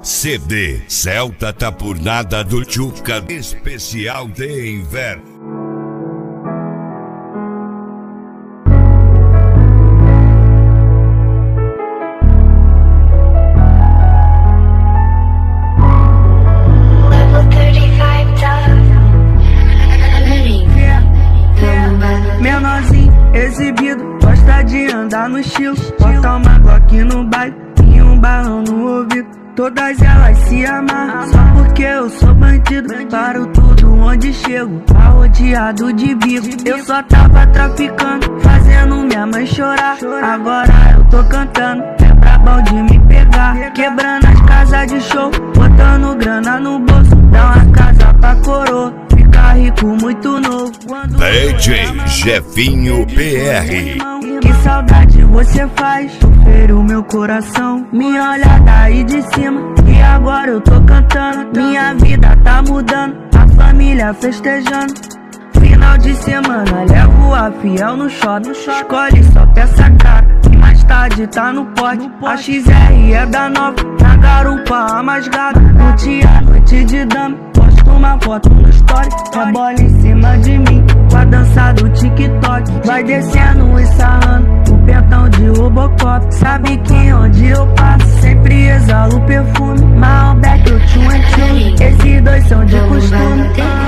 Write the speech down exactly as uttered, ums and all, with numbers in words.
C D Celta tá por nada do Tchuca, especial de inverno. Menorzinho, exibido, gosta de andar no estilo. Bota uma Glock no baile e um balão no ouvido. Todas elas se amarram, só porque eu sou bandido. Paro tudo onde chego, rodeado de bico. Eu só tava traficando, fazendo minha mãe chorar. Agora eu tô cantando, é brabão de me pegar. Quebrando as casas de show, botando grana no bolso. Dá uma casa pra coroa, ficar rico muito novo. D J Jefinho P R. Que saudade você faz, tu feriu meu coração. Me olha daí de cima e agora eu tô cantando. Minha vida tá mudando, a família festejando. Final de semana levo a fiel no shopping. Escolhe só peça cara e mais tarde tá no pote. A X R é da nova, na garupa a mais gata. Curti a noite de dama, posto uma foto no story. A bola em cima de mim, com a dança do TikTok. Vai descendo e sarrando, o pentão de Robocop. Sabe que onde eu passo, sempre exalo o perfume. Malbec, eu tchum, tchum. Esses dois são de costume.